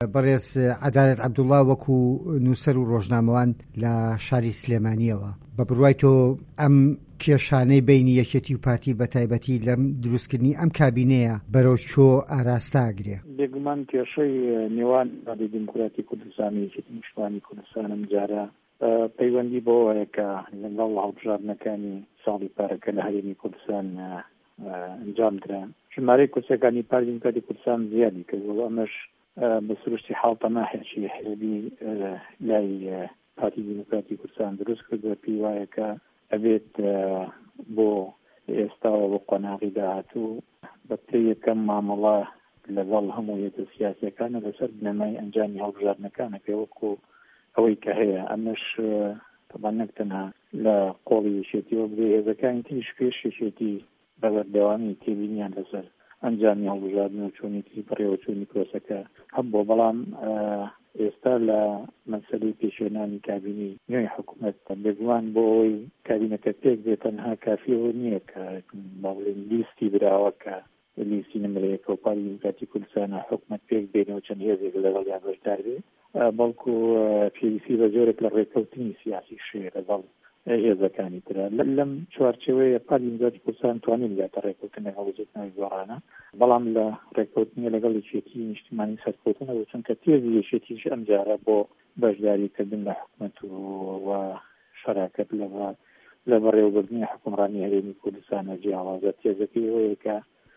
بەڕێز عەدالەت عەبدوڵڵا وەکو نووسەر و ڕۆژنامەوان لە شاری سلێمانیەوە بە بڕوای تۆ ئەم کێشانەی بینی یەکێتی و پارتی بە تایبەتی لەم دروستکردنی ئەم کابینەیە بەرەو چۆ ئاراستاگرێ؟ بێگومان کێشەی نێوان پارتی دیموکراتی کوردستانی یەکێتی نیشتیمانی کوردستانم جارە پەیوەندی بەوەیە کە لەگەڵ هەڵبژاردنەکانی ساڵی پارەکە لە هەرێمی کوردستان ئەنجام درا. ژمارەی کورسەکانی پارتی دیموکراتی کوردستان زیادی کردەوە. ئەمەش بە سروشتی حاڵتە ناحێکی حزبی لای پارتی دیموکراتی کوردستان دروست کردووە. پێی وایە کە ئەبێت بۆ ئێستاوە بۆ قۆناغی داهاتوو بە پێی یەکەم مامەڵە لەگەڵ هەموو یەکە سیاسیەکانە لەسەر بنەمای ئەنجامی هەڵبژاردنەکانەکە وەکو ئەوەی کە هەیە. ئەمەش طبعا نەک تەنها لە قۆڵی یەکێتیەوە بێ هێزەکانی تریش پێش یەکێتی بەبەردەوامی تێبینیان لەسەر ئەنجامی هەڵبژاردن و چۆنیتی بڕێوەچوونی پرۆسەکە هەبووە. بەڵام ئێستا لە مەسەلەی پێشێنانی کابینی نوێی حکوومەت بێگومان بۆ ئەوەی کابینەکە پێک بێت تەنها کافیەوە نییە کە باڵێن لیستی براوە کە لیستی نمرەیەکە و پارتی دیموکراتی کوردستانە حکوومەت پێک بێنەوە چەند هێزێک لەگەڵ یا بەشدار بێ، بەڵکو پێویستی بە جۆرێک لە ڕێکەوتنی سیاسی شێ لەگەڵ هێزەکانی ترە. لەم چوارچێوەیە پارتی دیموکراتی کوردستان توانین لاتە ڕێکەوتنە هەڵبژێتنەوەی گۆڕانە، بەڵام لە ڕێکەوتنی لەگەڵ یەکێتی نیشتیمانی سەرکەوتنەوە چونکە تێزی یەکێتیش ئەم جارە بۆ بەشداریکردن لە حکوومەت و شەراکەت لە بەڕێوەبردننی حکومڕانی هەرێمی کوردستانە جیاوازە. تێزەکەی ئەوەیە کە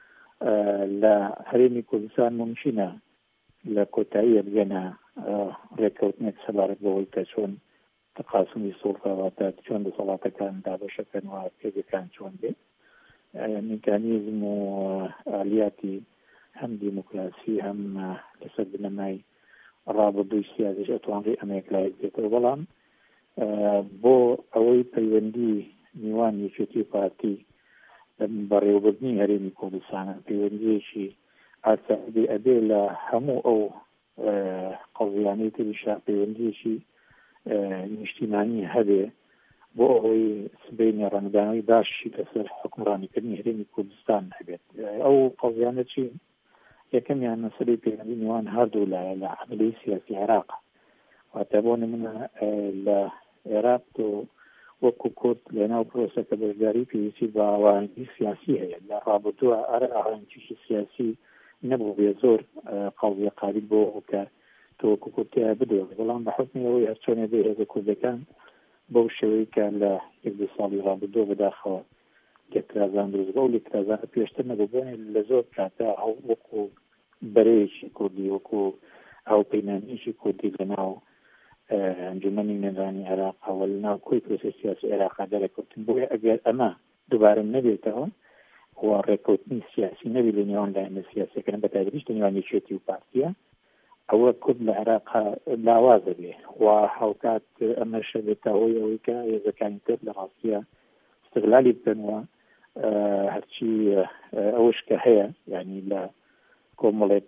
لە هەرێمی کوردستان ممکنە لە کۆتاییە بگەنە ڕێکەوتنێک سەبارەت بەوەی کە چۆن تقاسمی سوڵتاواتە چۆن دەسەڵاتەکان دابەشەکەن و پێگەکان چۆن بێت. میکانیزم و ئالیاتی هەم دیموکراسی هەم لەسەر بنەمای ڕابردووی سیاسیش ئەتوانڕی ئەمەیەک لایەک بێتەوە. بەڵام بۆ ئەوەی پەیوەندی میوان یەکێتی و پارتی بەڕێوەبردننی هەرێمی کوردستانە پەیوەندیەکی ئاسایی ئەبێ لە هەموو ئەو قەڵزیانەی تریشا پەیوەندیەکی نیشتیمانی هەبێ بۆ ئەوەی سبەینی ڕەنگدانەوەی باشی لەسەر حکومڕانیکردنی هەرێمی کوردستان هەبێت. ئەو قەڵزیانە چین؟ یەکەمیان مەسەلەی پەیوەندی میوان هەردوو لە عەمەلەی سیاسی عێراق. واتە بۆ نمونە لە عێراق وەکو کورد لەناو پرۆسەکە بەشداری پێویستی بە ئاوارەنگی سیاسی هەیە. لە ڕابردووە ئاوارەنگیی سیاسی نەبوو بێ زۆر قەڵزیە قاریب بۆ کە تۆ وەکو کورتیا بدۆ، بەڵام بە حکمی ئەوەی هەرچۆنێ بێ هێزە کوردەکان بەو شێوەیە کە لە یەک دو ساڵی ڕابردووە بەداخەوە لێکرازان دروست بە و لێکرازانە پێشتر نەبوو بۆنێ لە زۆر کاتا وەکو بەرەیەکی کوردی وەکو هاوپەیمانیەکی کوردی لەناو ئەنجومەنی نێرانی عێراقەوە لەناو کۆی پرۆسە سیاسی عێراقا دەرەکەوتن. بۆیە ئەگەر ئەمە دووبارە نەبێتەوە و ڕێکەوتنی سیاسی نەبی لە نێوان لایەنە سیاسیەکان بەتایبەتیش لە نێوان یەکێتی و پارتیە، ئەوە کورد لە عێراقا لاوازە بێ و هاوکات ئەمەشە بێتە هۆی ئەوەی کە هێزەکانی تر لە ڕاستیە استغلالی بکەنەوە هەرچی ئەوش کە هەیە، یعنی لە کۆمەڵێک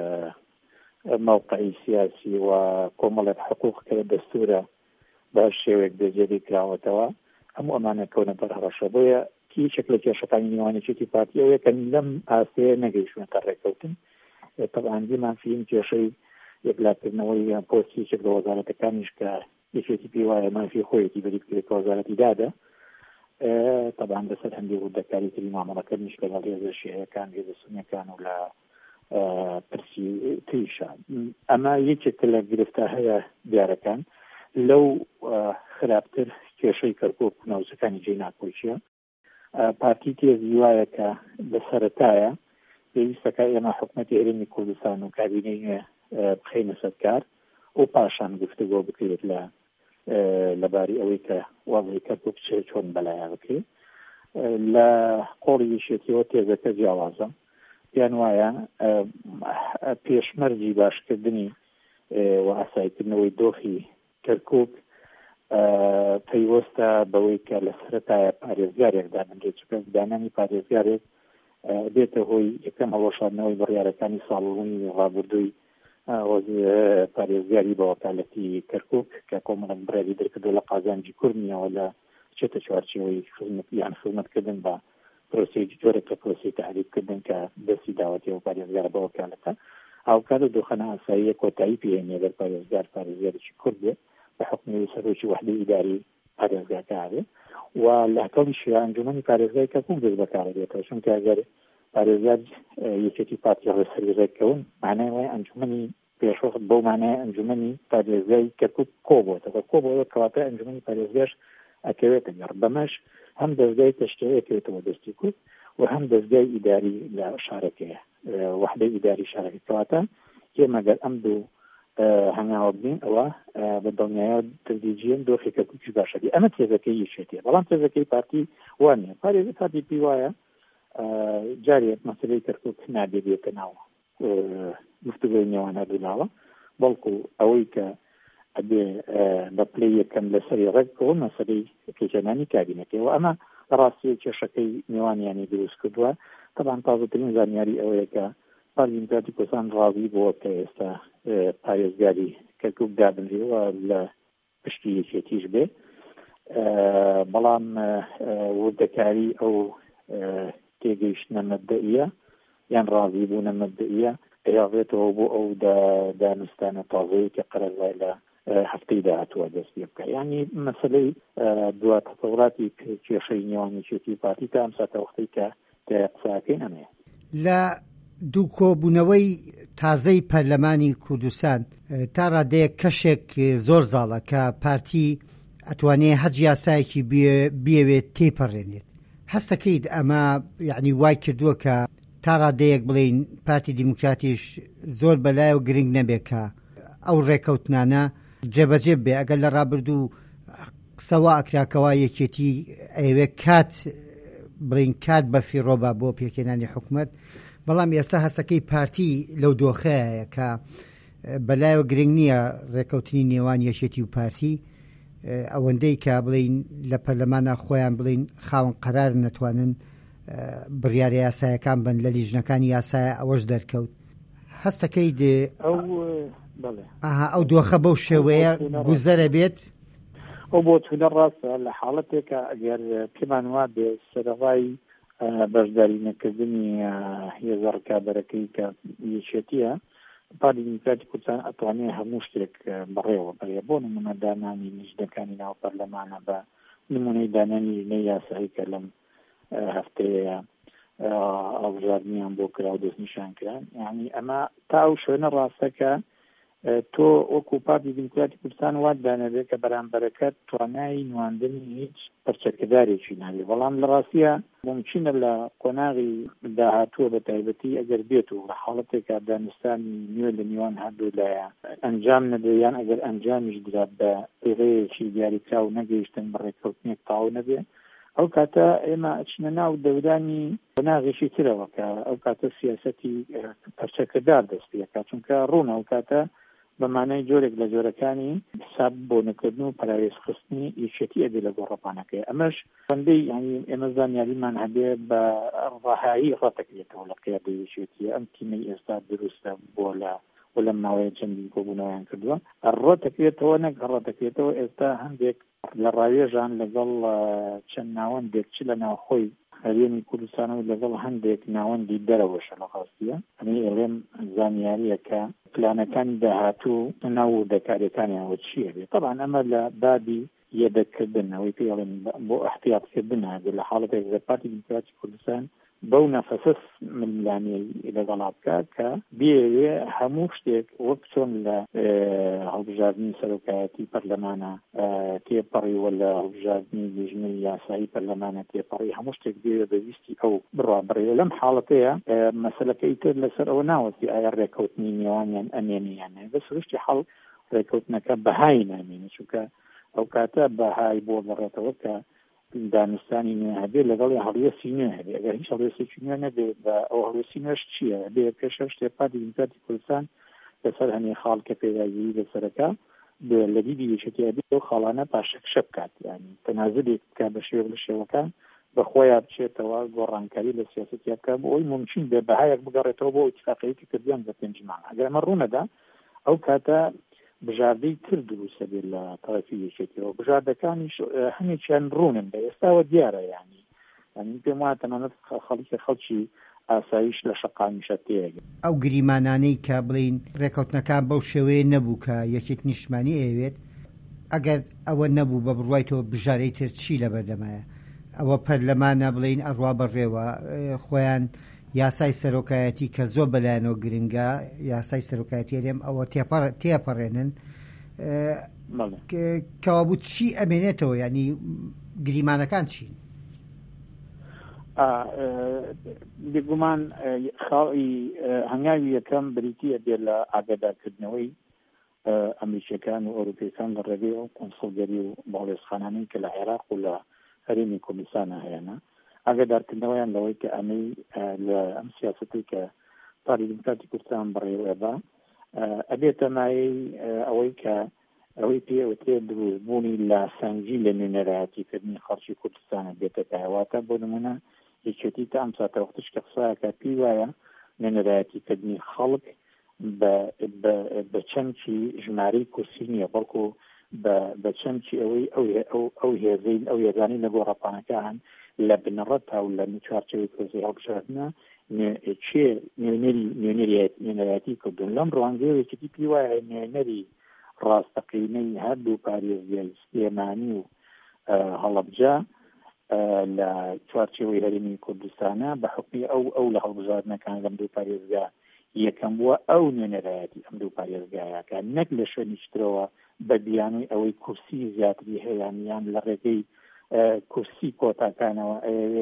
موقعی سیاسی و کۆمەڵێک حقوق کە دەستورە بە شێوەیەک دەجێری کراوەتەوە هەموو ئەمانە کەونە بەرهەڕەشە. بۆیە کیچێک لە کێشەکانی نێوانێکێتی پارتی ئەوەیە کە لەم ئاستەیە نەگەیشتونەتە ڕێکەوتن. طبعا دیمان فیلم کێشەی یەکلاکردنەوەی پۆستێک لە وەزارەتەکانیش کە یەکێتی پێی وایە مافی خۆیەتی بەری بکرێت کە وەزارەتی دادە، طبعا لەسەر هەندێک ڕوودەکاری تری مامەڵەکەنیش لەگەڵ هێزە شیعەکان هێزە سونیەکان و لە پرسی تریشە. ئەمە یەکێکە لە گرفتە هەیە دیارەکان. لەو خراپتر کێشەی کەرکووک و ناوچەکانی جێی ناکۆچیە. پارتی تێزی وایە کە لە سەرەتایە پێویستەکە ئێمە حکوومەتی هەرێمی کوردستان و کابینەی بخەینە سەرکار و پاشان گفتوگۆ بکرێت لەباری ئەوەی کە وەزعی کەرکووک چۆن بەلایە بکرێت. لە قۆڵی یەکێتیەوە تێزەکە جیاوازە، یان وایە پێشمەرجی باشکردنی و ئاساییکردنەوەی دۆخی کەرکووک پەیوەستە بەوەی کە لە سەرەتایە پارێزگارێک دابنرێت، چونکە دانانی پارێزگارێک بێتە هۆی یەکەم هەڵەشاندنەوەی بڕیارەکانی ساڵبوونی ڕابردووی پارێزگاری بە وەکالەتی کەرکووک کە کۆمەڵێک بڕیاری دەرکردووە لە قازانجی کوردنیەوە لە چێتە چوارچێوەی خزمەتکردن بە پرۆسەی جۆرێک لە پرۆسەی تحریککردن کە دەستی داوەتی و پارێزگارە بە وەکالەتە. ئاوکات و دۆخەنە ئاساییە کۆتایی پێێنێ بەر پارێزگار پارێزگارێکی کورد بێ بە حکمی سەرۆکی وحدەی ئیداری پارێزگاکارێ و لە هەتەڵیشی ئەنجومەنی پارێزگای کەرکووک دەست بەکارێتەوە چونکە ئەگەر پارێزگار یەکێتی پارتی هەڵسەرگەزەکەون معنای وایە ئەنجومەنی پێشوەخت بەو معنای ئەنجومەنی پارێزگای کەرکووک کۆبووەتەوە کەواتە ئەنجومەنی پارێزگاش ئەکەوێتە گەڕ بەمەش هەم دەستگای تەشکیلەکەوێتەوە دەستی کورد و هەم دەستگای ئیداری لە شارەکەیە وحدەی ئیداری شارەکە کەواتە ئێمەگەر ئەم دوو هەنگاوە بین ئەوە بە دڵنیایە تەدریجیان دۆخی کەرکووکی باشە بێ ئەمە تێزەکەی یەکێتیە بەڵام تێزەکەی پارتی وانە پارتی پێی وایە جارێک مەسەلەی کەرکووک نابێتە ناو گفتوگۆی نێوان هەردوو بەڵکو ئەوەی کە ئەبێ بە پلەی یەکەم لەسەری ڕێکەوە مەسەلەی پێچەنانی کابینەکەی و ئەمە ڕاستی کێشەکەی نێوانیانی دروست کردووە طبعا تازەترین زانیاری ئەوەیە کە پارتی دیموکراتی کوردستان ڕازی بووە کە ئێستا پارێزگاری کەرکووک دابنرێەوە لە پشتی یەکێتیش بێ بەڵام وردەکاری ئەو تێگەیشتنە مەبدەئیە یان ڕازی بوونە مەبدەئیە ئەیاڕێتەوە بۆ ئەو دانوستانە تازەیە کە قەرەزای لە هەفتەی داهاتووە دەست پێ بکە یعنی مەسەلەی دوات تەوڕاتی کێشەی نێوانیچێتی پارتی تا ئەم ساتە وەختەی کە قساکەی ئەمەیە لە دوو کۆبوونەوەی تازەی پەرلەمانی کوردستان تا ڕادەیە کەشێک زۆر زاڵە کە پارتی ئەتوانێت هەر یاسایەکی بیەوێت تێپەڕێنێت هەستەکەیت ئەمە یعنی وای کردووە کە تا ڕادەیەک بڵین پارتی دیموکراتیش زۆر بەلایە و گرنگ نەبێت کە ئەو ڕێکەوتنانە جێبەجێ بێ ئەگەر لە ڕابردوو قسەوە ئەکراکەوە یەکێتی ئەوێ بڵین کات بە فیڕۆبا بۆ پێکێنانی حکوومەت بەڵام ئێستا هەسەکەی پارتی لەو دۆخەیە کە بەلایەوە گرنگ نییە ڕێکەوتنی نێوان یەکێتی و پارتی ئەوەندەی کە بڵین لە پەرلەمانە خۆیان بڵین خاوەن قەرار نەتوانن بڕیارە یاسایەکان بن لە لیژنەکانی یاسایە ئەوەش دەرکەوت هەستەکەی ئەو دۆخە بەو شێوەیە گوزەرە بێت ئەو بۆ چونە ڕاستە لە حاڵەتێکە ئەگەر پێمان وا بێ سەرەڕای بەشداری نەکردنی هێزە ڕکابەرەکەی کە یەکێتیە پارتی دیموکراتی کوردستان ئەتوانێت هەموو شتێک بڕێوە بڕێ بۆ نمونە دانانی لیژنەکانی ناو پەرلەمانە بە نمونەی دانانی لیژنەی یاسایی کە لەم هەفتەیە ئاڵبژاردنیان بۆ کرا و دەستنیشان کران یعنی ئەمە تا ئەو شوێنە ڕاستەکە تۆ وەکو پارتی دیموکراتی کوردستان وات دانەبێت کە بەرامبەرەکەت توانایی نواندنی هیچ پەرچەکەدارێکی نابێت بەڵام لە ڕاستیە ممکنە لە قۆناغی داهاتووە بە تایبەتی ئەگەر بێت و لە حاڵەتێکە دانستانی نوێ لە میوان هەردوو لایە ئەنجام نەدەیان ئەگەر ئەنجامیش درات بە ڕێگەیەکی دیاریکرا و نەگەیشتن بە ڕێککەوتنێک تاو نەبێ ئەو کاتە ئێمە ئەچنە ناو دەودانی قۆناغێکی ترەوە کە ئەو کاتە سیاسەتی پەرچەکەدار دەست پێکات چونکە ڕوونە ئەو کاتە بەمانای جۆرێک لە جۆرەکانی حساب بۆ نەکردن و پەراوێزخستنی یەکێتی ئەبێ لە گۆڕەپانەکەی ئەمەش بەندەی ینی ئێمە زانیاریمان هەبێ بە ڕاهایی ڕاتەکرێتەوە لە قیادەی یەکێتیە ئەم تیمەی ئێستا دروستە بۆ لە ماوەیە چەندین کۆبوونەوەیان کردووە ڕاتەکرێتەوە نەک ڕاتەکرێتەوە ئێستا هەندێک لە ڕاوێژان لەگەڵ چەند ناوەندێک چ لە ناوخۆی هەرێمی کوردستانەوە لەگەڵ هەندێک ناوەندی دەرەوەشە لە ڕاستیە ئەمە ئێڵێم زانیاریە کە پلانەکانی داهاتوو ناو دەکارەکانیانەوە چییە بێت طبعا ئەمە لە بابی یەدەکردن ئەوەی پێڵێن بۆ احتیاطکردن هەبێت لە حاڵەتێک لە پارتی دیموکراتی کوردستان بەو نەفەسەس ملانەی لەگەڵا بکات کە بێوێ هەموو شتێک وەک چۆن لە هەڵبژاردننی سەرۆکایەتی پەرلەمانە تێپەڕیوە لە هەڵبژاردننی لیژنەی یاسایی پەرلەمانە تێپەڕی هەموو شتێک بێوێ بەویستی ئەو بڕابڕێ لەم حاڵەتەیە مەسەلەکەی تر لەسەر ئەوە ناوەستی ئایا ڕێکەوتنی نێوانیان ئەمێنیانە بە سروشتی هەڵ ڕێکەوتنەکە بەهای نامێنێ چونکە ئەو کاتە بەهای بۆ بڕێتەوە کە دانستانی نوێ هەبێ لەگەڵ هەڵوێستی نوێ هەبێ ئەگەر هیچ هەڵوێستێکی نوێ نەبێت بە ئەو هەڵوێستی نوێش چییە بێ پێشە شتێ پارتی دیموکراتی کوردستان لەسەر هەنێ خاڵکە پێداگیری لەسەرەکە لە دیدی یەکێتی هەبێت ئەو خاڵانە پاشەکشە بکات یعنی تەنازلێک بکە بە شێوە لە شێوەکان بەخۆیان بچێتەوە گۆڕانکاری لە سیاسەتی بکە بۆ ئەوی ممکن بێ بەهایەک بگەڕێتەوە بۆ ئیتفاقیەتی کردیان بە 5 مانگ ئەگەر ئەمە ڕوونەدا ئەو کاتە بژاردەی تر دروستە بێت لە تەرەفی یەکێتیەوە بژاردەکانیش هەمێکیان ڕوونن بە ئێستاوە دیارە ینی پێم وایە تەمەنەت خەڵکی ئاسایش لە شەقامیشە تێگەن. ئەو گریمانانەی کە بڵین ڕێکەوتنەکان بەو شێوەیە نەبوو کە یەکێک نیشتمانی ئەوێت، ئەگەر ئەوە نەبوو بە بڕوایتەوە بژارەی تر چی لە بەردەمایە؟ ئەوە پەرلەمانە بڵین ئەڕوا بەڕێوە خۆیان یاسای سەرۆکایەتی کە زۆر بەلایەنەوە گرنگە، یاسای سەرۆکایەتی هەرێم ئەوە تێپەڕێنن کەوا بوو چی ئەمێنێتەوە، ینی گریمانەکان چین؟ بێگومان هەنگاوی یەکەم بریتیە بێ لە ئاگادارکردنەوەی ئەمریکیەکان و ئەوروپیەکان لە ڕێگەی ئەو کۆنسڵگەری و باڵێزخانانەی کە لە عێراق و لە هەرێمی کوردستانە هەیەە ئاگادارکردنەوەیان لەوەی کە ئەمەی لە ئەم سیاسەتی کە پارتی دموکراتی کوردستان بڕێوەبە ئەبێتە مایەی ئەوەی کە ئەوەی پێوترێ دروستبوونی لە سەنگی لە نوێنەرایەتیکردنی خەڵکی کوردستانە بێتە کایواتە بۆ نمونە یەکێتی تا ئەم ساتە وەختش کە قسایەکە پێی وایە نوێنەرایەتیکردنی خەڵک بە چەمکی ژمارەی کورسی نییە، بەڵکو بە چەمکی ئەو هێزەی ئەو هێزانی لە گۆڕەپانەکان لە بنەڕەت تا و لە چوارچەوەی کۆزی هەڵبژاردنە چێ نوێنەرایەتی کردن لەم ڕوانگەیەکی پێی وایە نوێنەری ڕاستەقینەی هەردوو پارێزگای سلێمانی و هەڵەبجە لە چوارچێوەی هەرێمی کوردستانە بە حکمی ئەو لە هەڵبژاردنەکان لەم دوو پارێزگا یەکەم بووە ئەو نوێنەرایەتی ئەم دوو پارێزگایەکە نەک لە شوێنیشترەوە بە بیانووی ئەوەی کورسی زیاتری هەیەیان لە ڕێگەی کورسی کۆتاکانەوە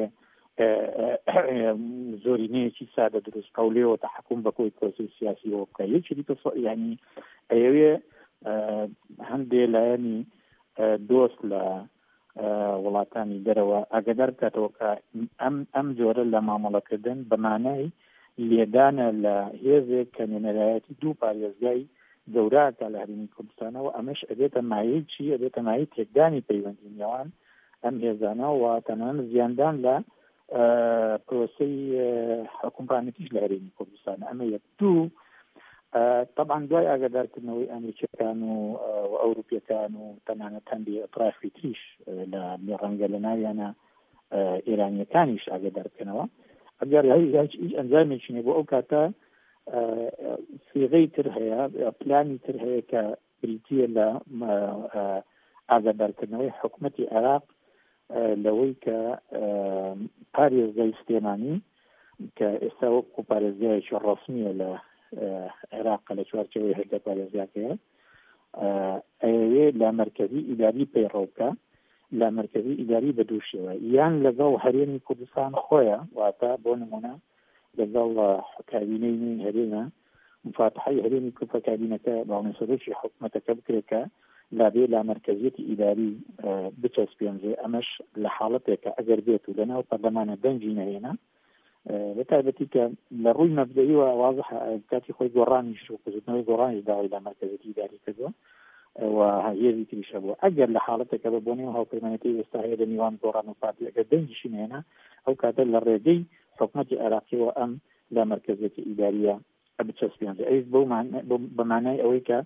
زۆرینەیەکی سادە دروست قەولێەوە تەحکوم بە کۆی کۆسی سیاسیەوە بکە یەکی ینی ئەوێ هەندێ لایەنی دۆست لە وڵاتانی دەرەوە ئاگادار بکاتەوە کە ئەم جۆرە لە مامەڵەکردن بەمانای لێدانە لە هێزێک کە نوێنەرایەتی دوو پارێزگای گەوراکە لە هەرێمی کوردستانەوە ئەمەش ئەبێتە مایەی چی؟ ئەبێتە مایەی تێکدانی پەیوەندی نێوان ئەم هێزانەوە تەنانەت زیاندان لە پرۆسەی حکومڕانەتیش لە هەرێمی کوردستان ئەمە یەک. دوو طبعا دوای ئاگادارکردنەوەی ئەمریکیەکان و ئەوروپیەکان و تەنانەت هەندی ئەطرافی تریش لە ڕەنگە لە ناویانە ئێرانیەکانیش ئاگادارکردنەوە ئەگەر هیچ ئەنجامێکی نیە بۆ ئەو کاتە سێغەی تر هەیە پلانی تر هەیە کە بریتیە لە ئاگادارکردنەوەی حکوومەتی عێراق لەوەی کە پارێزگای سلێمانی کە ئێستا وەکو پارێزگایەکی ڕەسمیە لە عێراق لە چوارچێوەی هەردە پارێزگاکەیە ئەوێ لە مرکزی ئیداری پەیڕەوکە لە مرکزی ئیداری بە دووشەوە یان لەگەڵ هەرێمی کوردستان خۆیە واتە بۆ نمونە لەگەڵ کابینەی هەرێمە مفاتحەی هەرێمی کوردە کابینەکە باڵێنسەرۆکی حکوومەتەکە بکرێتکە لابێ لە مرکزیەتی ئیداری بچەسپێنجێ ئەمەش لە حاڵەتێکە ئەگەر بێت و لەناو پەرلەمانە دەنجی نەهێنا بە تایبەتی کە لە ڕووی مەبدەییوە واضح کاتی خۆی گۆڕانیش و کوزتنەوەی گۆڕانیش داوای لە مرکزیەتی ئیداری کردووە و هەیەزی تریشە بووە ئەگەر لە حاڵەتێکە بە بۆنەوە هاوپەیمانەتی ئێستا هەیە لە میوان گۆڕان و پارتی ئەگەر دەنجیشی نهێنا ئەو کاتە لە ڕێگەی حکوومەتی عێراقیەوە ئەم لە مرکزیەتی ئیداریە بچەسپێنجێ ئەویش بەمانای ئەوەی کە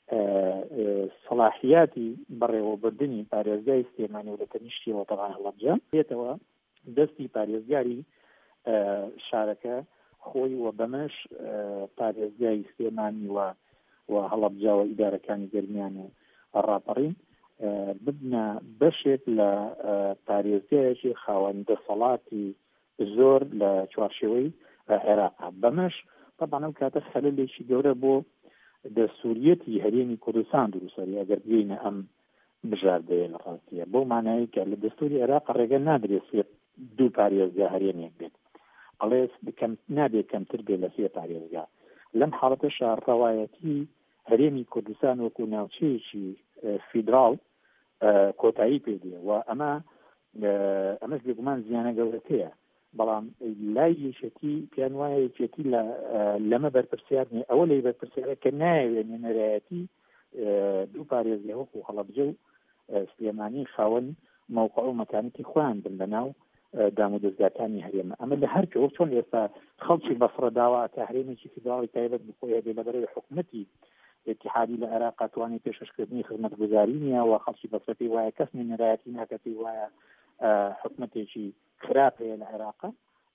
صلاحیاتی بەڕێوەبردننی پارێزگای سلێمانی و لە تەنیشتیەوە تەوان هەڵەبجە بێتەوە دەستی پارێزگاری شارەکە خۆی و بەمەش پارێزگای سلێمانی و هەڵەبجاوە ئیدارەکانی گەرمیان و ڕاپەڕین ببنە بەشێک لە پارێزگایەکی خاوەندە دەسەڵاتی زۆر لە چوارشێوەی عێراق بەمەش طبعا ئەو کاتە خەلەلێکی گەورە بۆ دەستوریەتی هەرێمی کوردستان دروسەری ئەگەر بگەینە ئەم بژاردەیە لە ڕاستیە بۆ مانایی کە لە دەستوری عێراق ڕێگە نادرێت دوو پارێزگا هەرێمێک بێت ئەڵێ نابێت کەمتر بێت لە سێ پارێزگا لەم حاڵەتەشە ڕەوایەتی هەرێمی کوردستان وەکو ناوچەیەکی فیدراڵ کۆتایی پێدێ و ئەمەش بێگومان زیانە گەورەکەیە بەڵام لای یەکێتی پیان وایە یەکێتی لەمە بەرپرسیارنێ ئەوە لەی بەرپرسیارە کە نایەوێت نوێنەرایەتی دوو پارێزگا وەکو هەڵەبجە و سلێمانی خاوەن موقع و مەکانەتی خۆیان بن لەناو دام و دەستگاکانی هەرێمە ئەمە لە هەر کەوە چۆن ئێستا خەڵکی بەفرە داوا کە هەرێمێکی فیدراڵی تایبەت بخۆی هەبێ لەبەرەوەی حکوومەتی اتحادی لە عێراق توانی پێشکەشکردنی خزمەتگوزاری نییە و خەڵکی بەفرەتی وایە کەس نوێنەرایەتی ناکەتی وایە حکوومەتێکی خراپ هەیە لە عێراق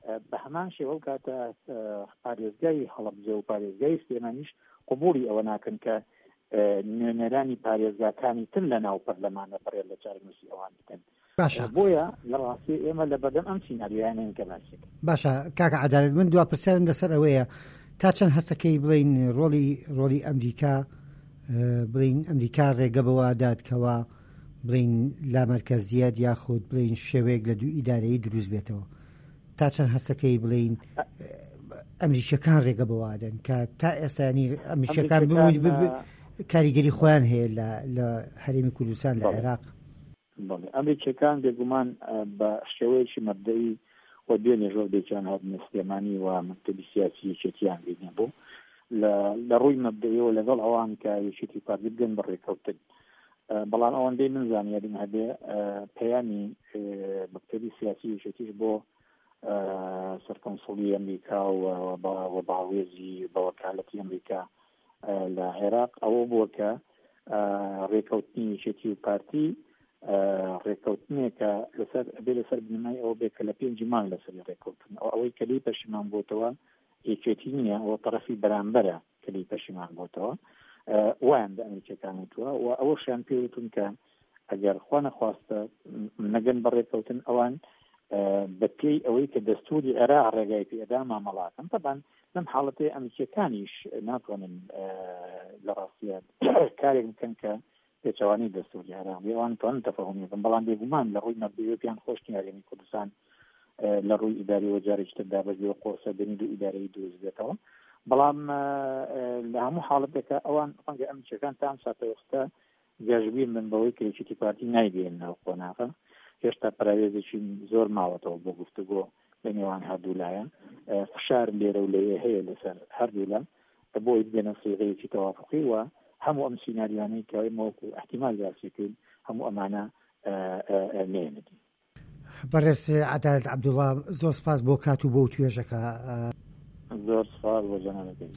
بە هەمان شێوە کاتە پارێزگای هەڵەبجە و پارێزگای سلێمانیش قبوڵی ئەوە ناکەن کە نوێنەرانی پارێزگاکانی تر لە ناو پەرلەمانە بڕێت لە چارەنووسی ئەوان بکەن. باشە بۆیە لە ڕاستی ئێمە لە بەردەم ئەم سیناریۆیانەیە کە باسێک. باشە کاکە عەدالەت، من دوا پرسیارم لەسەر ئەوەیە تا چەند هەستەکەی بڵین ڕۆڵی ئەمریکا بڵین ئەمریکا ڕێگە بەوە دادکەوە بڵین لا مەرکەزیەت یاخود بڵین شێوەیەک لە دوو ئیدارەیە دروست بێتەوە، تا چەند هەستەکەی بڵین ئەمریکیەکان ڕێگە بەوادەن کە تا ئێستانی ئەمریکیەکان کاریگەری خۆیان هەیە لە هەرێمی کوردستان لە عێراق. ئەمریکیەکان بێگومان بە شێوەیەکی مەبدەئی و دوێنێ ژۆر بێکیان هاتنە سلێمانی و مەکتەبی سیاسی یەکێتیان بینێ بوو لە ڕووی مەبدەیەوە لەگەڵ ئەوان کە یەکێتی پارتی بگەن بەڕێکەوتن. بەڵام ئەوەندەی من زانیاریم هەبێ پەیامی مەکتەبی سیاسی یەکێتیش بۆ سەرکۆنسڵی ئەمریکا و باوێزی بە وەکالەتی ئەمریکا لە عێراق ئەوە بووە کە ڕێکەوتنی یەکێتی و پارتی ڕێکەوتنێکە لەسەر بنمای ئەوە بێت کە لە 5 مانگ لەسەر ڕێکەوتن ئەوەی کەلی پەشیمان بۆتەوە یەکێتی نییە ئەوە تەرەفی بەرامبەرە کەلی پەشیمان بۆتەوە وایان بە ئەمریکیەکان وتووە و ئەوەشیان پێوتون کە ئەگەر خوا نەخواستە نەگەن بە ڕێکەوتن ئەوان بە پێی ئەوەی کە دەستوری عێراق ڕێگای پێدا مامەڵاتن طبعاً لەم حاڵەتەی ئەمریکیەکانیش ناتوانن لە ڕاستیە کارێک بکەن کە پێچەوانی دەستوری عێراق ئەوان توانن تەفاهمی بکەن بەڵام بێگومان لە ڕووی مەبدەییەوە پێیان خۆش نییە هەرێمی کوردستان لە ڕووی ئیداریەوە جارێکی تر دابەزیەوە قۆسەدەنی دوو ئیدارەی دروست بێتەوە. بەڵام لە هەموو حاڵەتێکە ئەوان ڕەنگە ئەمریکیەکان تا ئەم ساتەوەختە گەشتبین بن بەوەی کە یەکێتی پارتی نایبێنەوە قۆناغە هێشتا پراوێزێکی زۆر ماوەتەوە بۆ گفتوگۆ بە نێوان هەردوو لایەن فشار لێرە و لەوێ هەیە لەسەر هەردوو لە بۆی بێنە سێغەیەکی تەوافقی و هەموو ئەم سیناریوانەی کە مەوەکو احتیمال یاسیکرد هەموو ئەمانە نێنێتی. بەڕێز عەدالەت عەبدوڵڵا زۆر سپاس بۆ کات و بۆ توێژەکە. زۆر سپاس بۆ جەنابەتی.